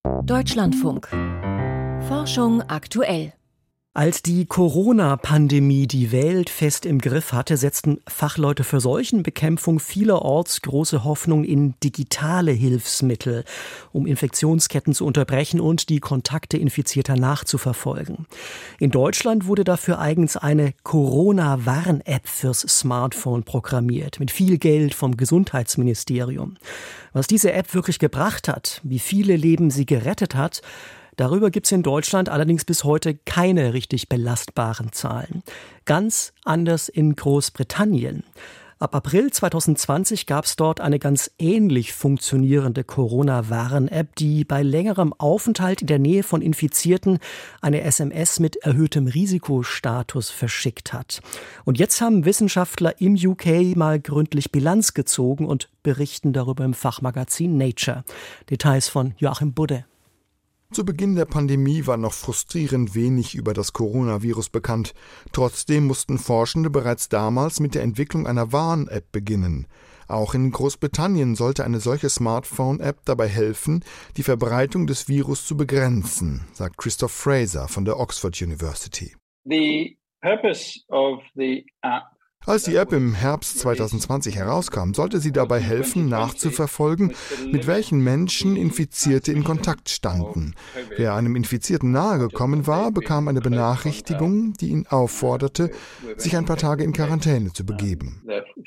Deutschlandfunk. Forschung aktuell. Als die Corona-Pandemie die Welt fest im Griff hatte, setzten Fachleute für Seuchenbekämpfung vielerorts große Hoffnung in digitale Hilfsmittel, um Infektionsketten zu unterbrechen und die Kontakte Infizierter nachzuverfolgen. In Deutschland wurde dafür eigens eine Corona-Warn-App fürs Smartphone programmiert, mit viel Geld vom Gesundheitsministerium. Was diese App wirklich gebracht hat, wie viele Leben sie gerettet hat, darüber gibt es in Deutschland allerdings bis heute keine richtig belastbaren Zahlen. Ganz anders in Großbritannien. Ab April 2020 gab es dort eine ganz ähnlich funktionierende Corona-Warn-App, die bei längerem Aufenthalt in der Nähe von Infizierten eine SMS mit erhöhtem Risikostatus verschickt hat. Und jetzt haben Wissenschaftler im UK mal gründlich Bilanz gezogen und berichten darüber im Fachmagazin Nature. Details von Joachim Budde. Zu Beginn der Pandemie war noch frustrierend wenig über das Coronavirus bekannt. Trotzdem mussten Forschende bereits damals mit der Entwicklung einer Warn-App beginnen. Auch in Großbritannien sollte eine solche Smartphone-App dabei helfen, die Verbreitung des Virus zu begrenzen, sagt Christoph Fraser von der Oxford University. The purpose of the app. Als die App im Herbst 2020 herauskam, sollte sie dabei helfen, nachzuverfolgen, mit welchen Menschen Infizierte in Kontakt standen. Wer einem Infizierten nahegekommen war, bekam eine Benachrichtigung, die ihn aufforderte, sich ein paar Tage in Quarantäne zu begeben.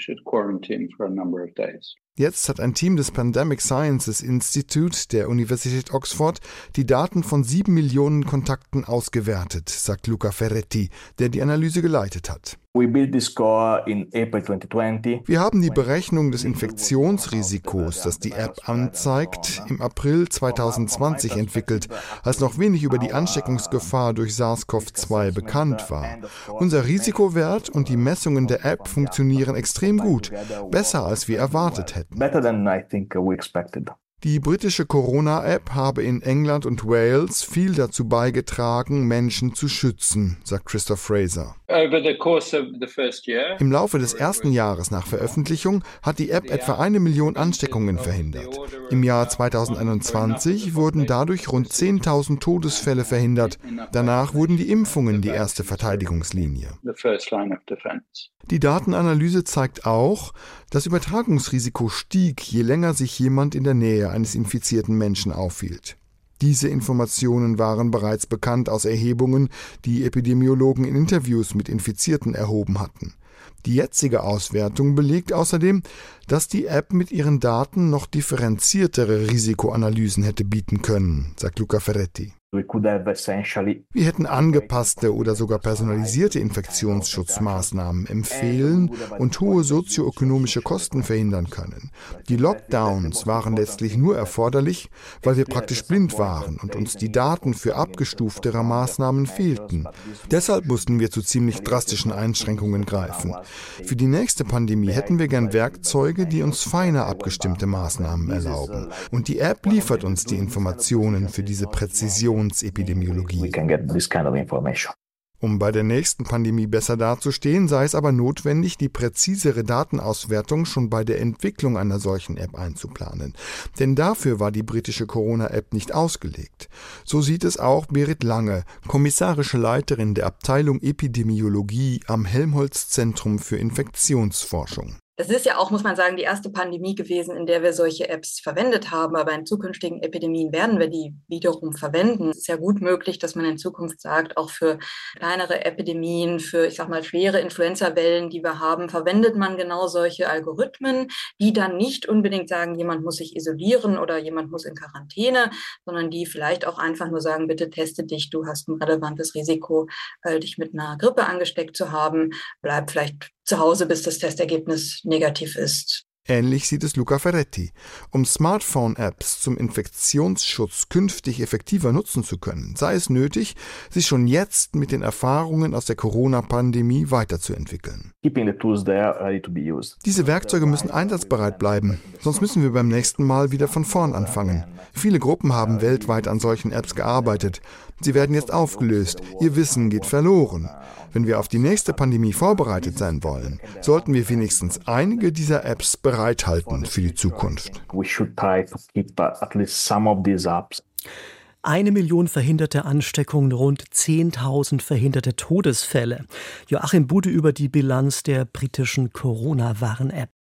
Jetzt hat ein Team des Pandemic Sciences Institute der Universität Oxford die Daten von 7 Millionen Kontakten ausgewertet, sagt Luca Ferretti, der die Analyse geleitet hat. Wir haben die Berechnung des Infektionsrisikos, das die App anzeigt, im April 2020 entwickelt, als noch wenig über die Ansteckungsgefahr durch SARS-CoV-2 bekannt war. Unser Risikowert und die Messungen der App funktionieren extrem gut, besser als wir erwartet hätten. Die britische Corona-App habe in England und Wales viel dazu beigetragen, Menschen zu schützen, sagt Christoph Fraser. Im Laufe des ersten Jahres nach Veröffentlichung hat die App etwa 1 Million Ansteckungen verhindert. Im Jahr 2021 wurden dadurch rund 10.000 Todesfälle verhindert. Danach wurden die Impfungen die erste Verteidigungslinie. Die Datenanalyse zeigt auch, das Übertragungsrisiko stieg, je länger sich jemand in der Nähe eines infizierten Menschen aufhielt. Diese Informationen waren bereits bekannt aus Erhebungen, die Epidemiologen in Interviews mit Infizierten erhoben hatten. Die jetzige Auswertung belegt außerdem, dass die App mit ihren Daten noch differenziertere Risikoanalysen hätte bieten können, sagt Luca Ferretti. Wir hätten angepasste oder sogar personalisierte Infektionsschutzmaßnahmen empfehlen und hohe sozioökonomische Kosten verhindern können. Die Lockdowns waren letztlich nur erforderlich, weil wir praktisch blind waren und uns die Daten für abgestuftere Maßnahmen fehlten. Deshalb mussten wir zu ziemlich drastischen Einschränkungen greifen. Für die nächste Pandemie hätten wir gern Werkzeuge, die uns feiner abgestimmte Maßnahmen erlauben. Und die App liefert uns die Informationen für diese Präzisionsepidemiologie. Um bei der nächsten Pandemie besser dazustehen, sei es aber notwendig, die präzisere Datenauswertung schon bei der Entwicklung einer solchen App einzuplanen. Denn dafür war die britische Corona-App nicht ausgelegt. So sieht es auch Berit Lange, kommissarische Leiterin der Abteilung Epidemiologie am Helmholtz-Zentrum für Infektionsforschung. Das ist ja auch, muss man sagen, die erste Pandemie gewesen, in der wir solche Apps verwendet haben. Aber in zukünftigen Epidemien werden wir die wiederum verwenden. Es ist ja gut möglich, dass man in Zukunft sagt, auch für kleinere Epidemien, für, ich sag mal, schwere Influenza-Wellen, die wir haben, verwendet man genau solche Algorithmen, die dann nicht unbedingt sagen, jemand muss sich isolieren oder jemand muss in Quarantäne, sondern die vielleicht auch einfach nur sagen, bitte teste dich, du hast ein relevantes Risiko, dich mit einer Grippe angesteckt zu haben. Bleib vielleicht zu Hause, bis das Testergebnis negativ ist. Ähnlich sieht es Luca Ferretti. Um Smartphone-Apps zum Infektionsschutz künftig effektiver nutzen zu können, sei es nötig, sich schon jetzt mit den Erfahrungen aus der Corona-Pandemie weiterzuentwickeln. Diese Werkzeuge müssen einsatzbereit bleiben, sonst müssen wir beim nächsten Mal wieder von vorn anfangen. Viele Gruppen haben weltweit an solchen Apps gearbeitet. Sie werden jetzt aufgelöst. Ihr Wissen geht verloren. Wenn wir auf die nächste Pandemie vorbereitet sein wollen, sollten wir wenigstens einige dieser Apps bereithalten für die Zukunft. 1 Million verhinderte Ansteckungen, rund 10.000 verhinderte Todesfälle. Joachim Bude über die Bilanz der britischen Corona-Warn-App.